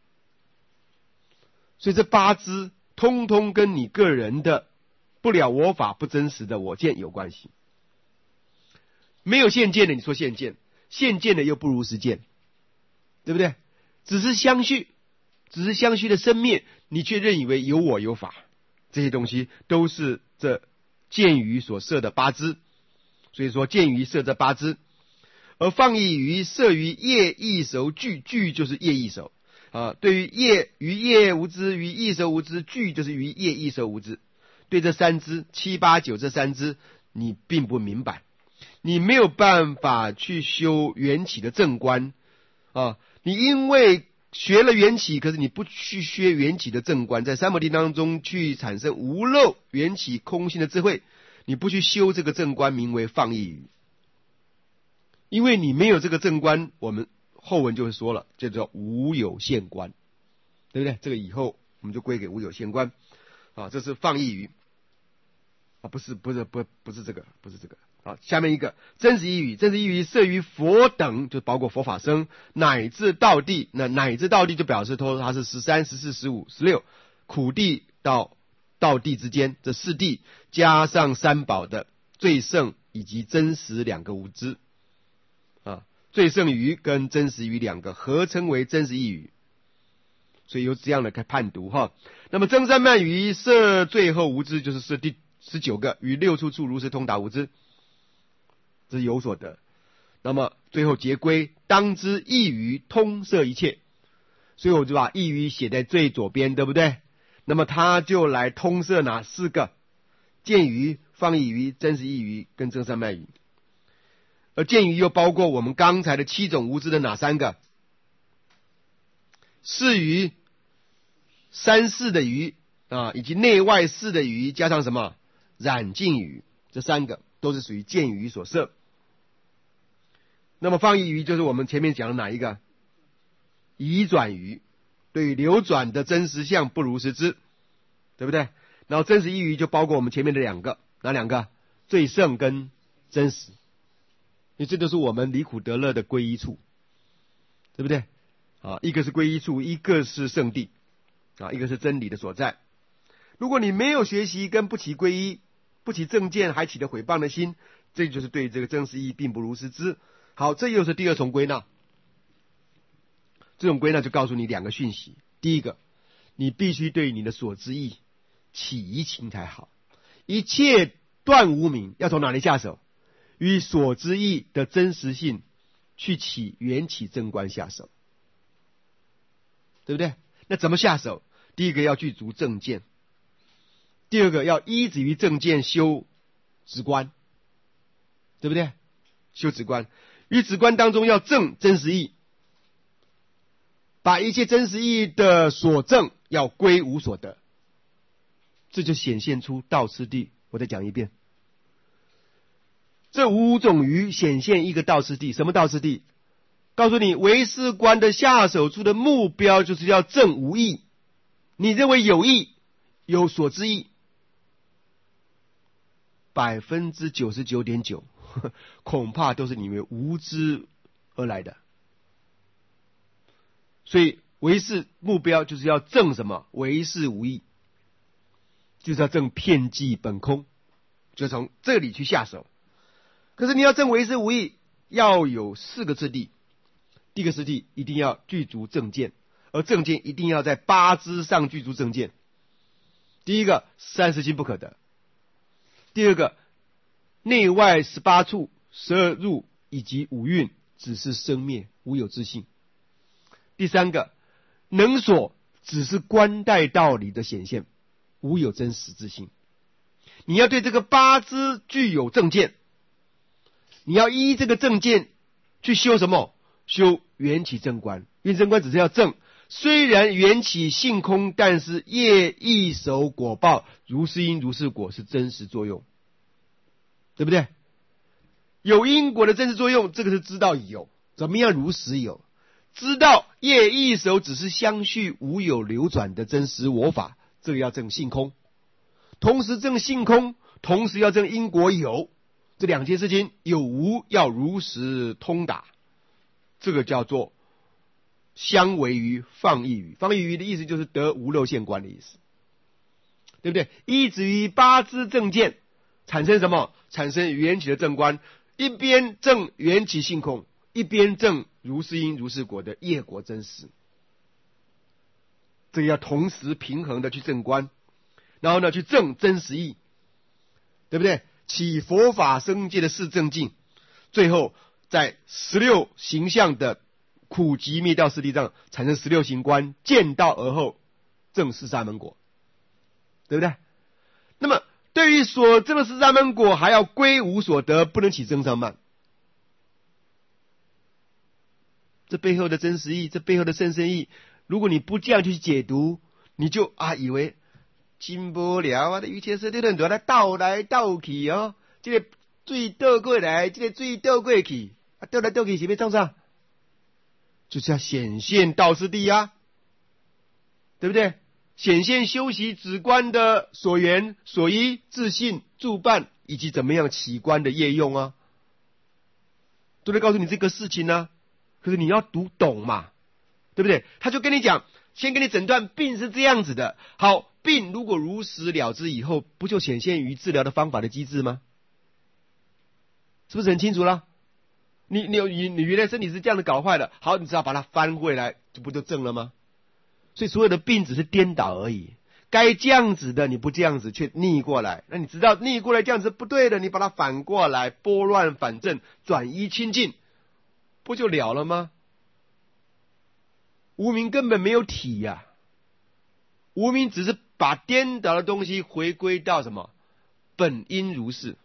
S1: 所以这8知通通跟你个人的不了我法不真实的我见有关系。没有现见的你说现见，现见的又不如实见，对不对？只是相续的生灭，你却认以为有我有法，这些东西都是这见于所摄的8知。所以说见于摄这8知，而放逸于摄于业异熟俱，俱就是业异熟对于业无知，于异熟无知，俱就是于业异熟无知。对这3知7、8、9这3知你并不明白，你没有办法去修缘起的正观你因为学了缘起，可是你不去学缘起的正观，在三摩地当中去产生无漏缘起空性的智慧，你不去修这个正观，名为放逸语。因为你没有这个正观，我们后文就会说了，叫做无有现观，对不对？这个以后我们就归给无有现观这是放逸语不是这个，不是这个下面一个真实义语，真实义语摄于佛等，就包括佛法僧乃至道地，那乃至道地就表示它是13、14、15、16苦地到道地之间这4地，加上三宝的最胜以及真实2个无知最胜语跟真实语2个合称为真实义语，所以有这样的判读那么增上慢语摄最后无知，就是摄第19个与6处处如是通达无知，这是有所得。那么最后结归当知义语通摄一切，所以我就把义语写在最左边，对不对？那么他就来通摄哪4个？见语、放逸语、真实义语跟增上慢语。而见语又包括我们刚才的7种无知的哪3个？是语、3世的语以及内外世的语，加上什么染净语，这3个都是属于见语所摄。那么放逸语就是我们前面讲的哪一个？移转语对于流转的真实相不如实知，对不对？然后真实一语就包括我们前面的两个，哪两个？最胜跟真实，因为这就是我们离苦得乐的归依处，对不对？啊，一个是归依处，一个是圣地，啊，一个是真理的所在。如果你没有学习跟不起归依，不起正见，还起了毁谤的心，这就是对这个真实意并不如实知。好，这又是第二重归纳。这种归纳就告诉你两个讯息：第一个，你必须对你的所知意起疑情才好。一切断无明要从哪里下手？与所知意的真实性去起缘起正观下手，对不对？那怎么下手？第一个要具足正见，第二个要依止于正见修止观，对不对？修止观，于止观当中要证真实意，把一切真实意的所证要归无所得，这就显现出道次第。我再讲一遍，这五种鱼显现一个道次第。什么道次第？告诉你，唯识观的下手处的目标就是要证无义。你认为有义，有所知义，99.9%恐怕都是你们无知而来的。所以唯识目标就是要证什么？唯识无义，就是要证遍计本空，就从这里去下手。可是你要证唯识无义，要有4个次第。第一个次第一定要具足正见，而正见一定要在8支上具足正见。第一个30心不可得，第二个内外18处12入以及5蕴只是生灭，无有自性。第三个能所只是观待道理的显现，无有真实之性。你要对这个8支具有正见，你要依这个正见去修什么？修缘起正观。缘起正观只是要正，虽然缘起性空，但是业意守果报，如是因如是果，是真实作用，对不对？有因果的真实作用，这个是知道有。怎么样如实有？知道业意守只是相续无有流转的真实我法，这个要证性空。同时证性空，同时要证因果有，这两件事情有无要如实通达，这个叫做相违于放逸于。放逸于的意思就是得无漏现观的意思，对不对？依止于8支正见，产生什么？产生缘起的正观，一边证缘起性空，一边证如是因如是果的业果真实。这个要同时平衡的去正观，然后呢去证真实义，对不对？起佛法生界的四正境，最后在16形象的苦集灭道四谛上产生16行观，见道而后证四沙门果，对不对？那么对于所证的四沙门果，还要归无所得，不能起增上慢。这背后的真实义，这背后的甚深义，如果你不这样去解读，你就以为真无聊啊！一切事对人都来倒来倒去哦，这个水倒过来，这个水倒过去，倒来倒去是要创啥？就是要显现道次第啊，对不对？显现修习止观的所缘、所依、自信、助伴，以及怎么样起观的业用啊，都在告诉你这个事情啊。可是你要读懂嘛，对不对？他就跟你讲，先给你诊断病是这样子的。好，病如果如实了知以后，不就显现于治疗的方法的机制吗？是不是很清楚了？你原来身体是这样的搞坏了，好，你只要把它翻回来，这不就正了吗？所以所有的病只是颠倒而已，该这样子的你不这样子，却逆过来。那你知道逆过来这样子不对的，你把它反过来，拨乱反正，转移清净，不就了了吗？无明根本没有体呀，无明只是把颠倒的东西回归到什么本因如是，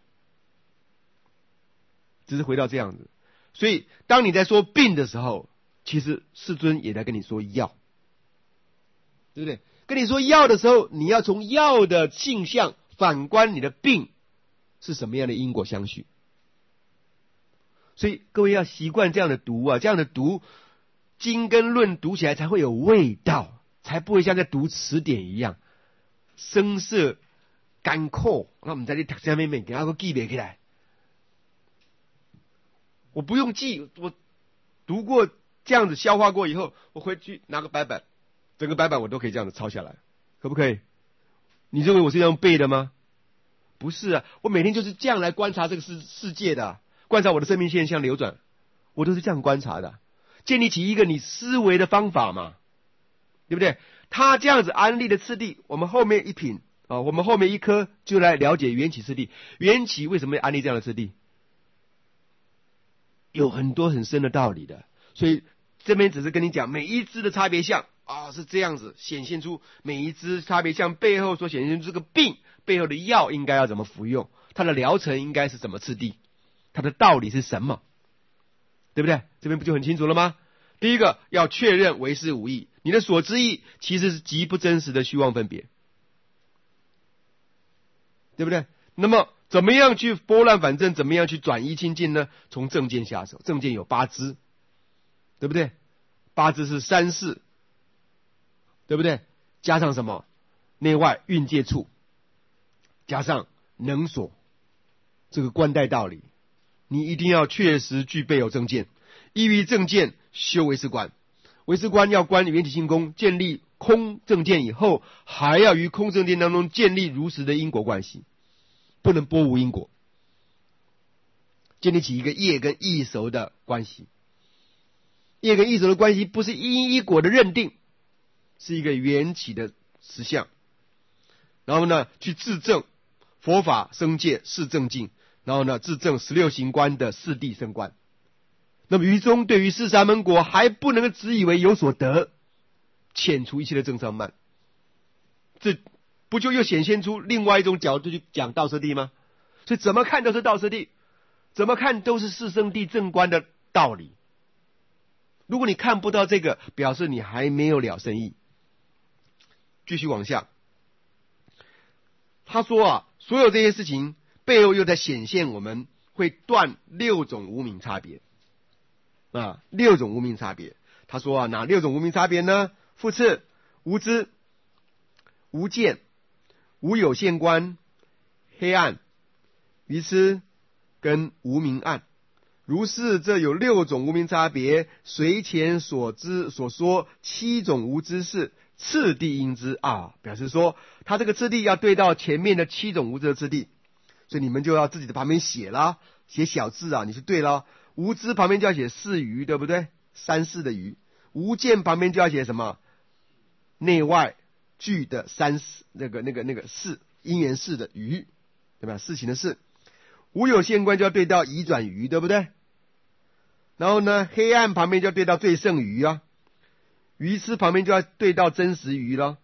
S1: 只是回到这样子。所以当你在说病的时候，其实世尊也在跟你说药，对不对？跟你说药的时候，你要从药的性相反观你的病是什么样的因果相续。所以各位要习惯这样的读啊，这样的读经跟论读起来才会有味道，
S2: 才不会像在读词典一样生涩干扣。那我们在这读下面给他都记不起来，我不用记，我读过这样子消化过以后，我回去拿个白板，整个白板我都可以这样子抄下来，可不可以？你认为我是这样背的吗？不是啊，我每天就是这样来观察这个世界的，观察我的生命现象流转，我都是这样观察的，建立起一个你思维的方法嘛，对不对？他这样子安立的次第，我们后面一品啊，我们后面一科就来了解缘起次第。缘起为什么要安立这样的次第？有很多很深的道理的，所以这边只是跟你讲每一支的差别相啊，是这样子显现出每一支差别相背后所显现出这个病背后的药应该要怎么服用，它的疗程应该是什么次第，它的道理是什么，对不对？这边不就很清楚了吗？第一个要确认唯识无义，你的所知义其实是极不真实的虚妄分别，对不对？那么怎么样去拨乱反正，怎么样去转移清净呢？从正见下手，正见有8支，对不对？8支是三世，对不对？加上什么？内外蕴界处，加上能所，这个观待道理，你一定要确实具备有正见，依于正见修唯识观。唯识观要观缘起性空，建立空正见以后，还要于空正见当中建立如实的因果关系，不能拨无因果，建立起一个业跟异熟的关系。业跟异熟的关系不是因一果的认定，是一个缘起的实相。然后呢，去自证佛法生界是正境，然后呢，自证16行观的四谛生观。那么于中对于四沙门果还不能只以为有所得，遣除一切的正上慢，这不就又显现出另外一种角度去讲道次第吗？所以怎么看都是道次第，怎么看都是四圣谛正观的道理。如果你看不到这个，表示你还没有了生意。继续往下，他说啊，所有这些事情背后又在显现我们会断6种无明差别啊，6种无明差别。他说啊，哪6种无明差别呢？复次，无知、无见、无有限观、黑暗、愚痴跟无明暗。如是，这有6种无明差别，随前所知所说7种无知是次第因之啊，表示说他这个次第要对到前面的7种无知的次第，所以你们就要自己的旁边写啦，写小字啊，你是对了。无知旁边就要写4余，对不对？3世的余。无见旁边就要写什么？内外俱的3世，那个事因缘事的余，对吧？事情的事。无有限观就要对到移转余，对不对？然后呢，黑暗旁边就要对到最胜余啊，愚痴旁边就要对到真实余了。